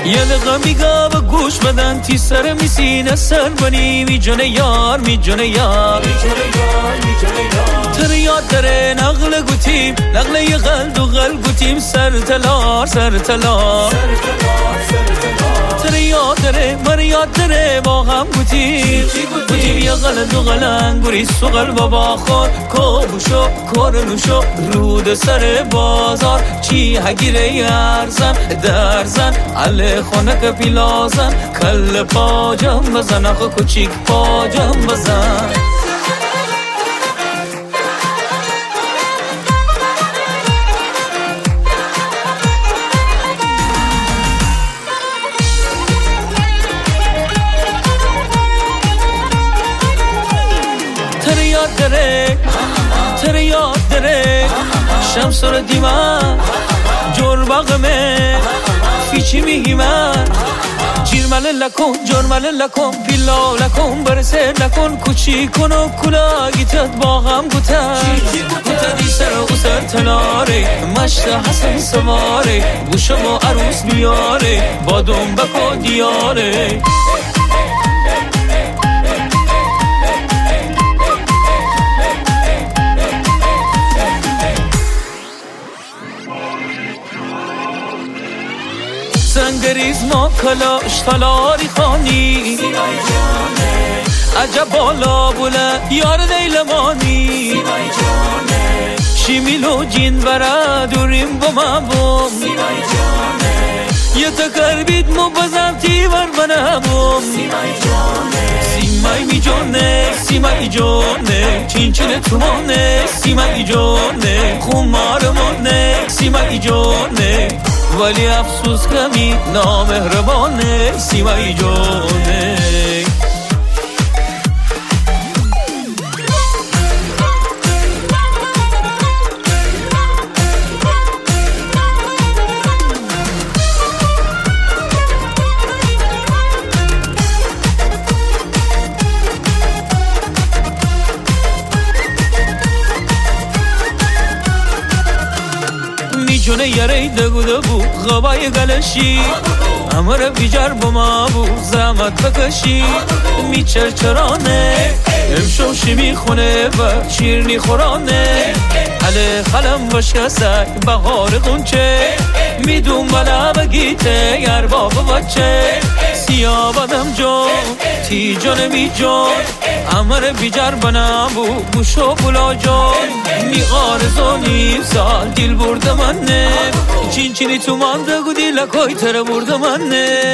یه دقیقه میگه و گوش بدن تی سر میسینه سر بنی می جونه یار می جونه یار تر یاد داره نقل گوتیم نقل یه قلب و قلب گوتیم سر تلار سر تلار تر یاد داره مر یاد داره با هم گوتیم یه قلب و قلنگ بریس و قلب با خور کابوشو کارنوشو رود سر بازار چی هگیره یرزن درزن علی خونه که پیلازن کل پاجم بزن آخه کوچیک پاجم بزن تر یاد داره شمس رو دیمن جرباقمه فیچی میگی من جیرمله لکن جرمله لکن پیلا لکن برسه لکن کوچی کن و کلاگیتت با هم گوتن گوتدی سر و سر تناره مشت حسن سواره گوشم و عروس بیاره با دنبک و دیاره سنگریز ما کلاش تلاری خانی عجب بالا بوله یار دیلمانی شیمیلو جین برا دوریم با من بوم یه تکر بید مو بزم تیور منموم سیمای می جونه سیمای جونه چینچین تومونه سیمای جونه خمارمونه سیمای جونه ولی افسوس کمی نامهربانه سیمای جونه جونه یاره دگو دگو غبای گلشی امر بیجار با ما بو زحمت بکشی میچرچرانه امشوشی میخونه و شیرنی خورانه علی خلم بشکسه بغار قنچه میدون بلا بگیته گر بابا بچه سیاه بدم جون تی جون می جون امر بیجار بنا بو گوشو بلا جون می آرزونی سال دیل برده منه چین چینی تو مانده گودی لکای تره برده منه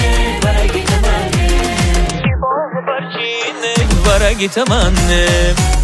برگی تمنه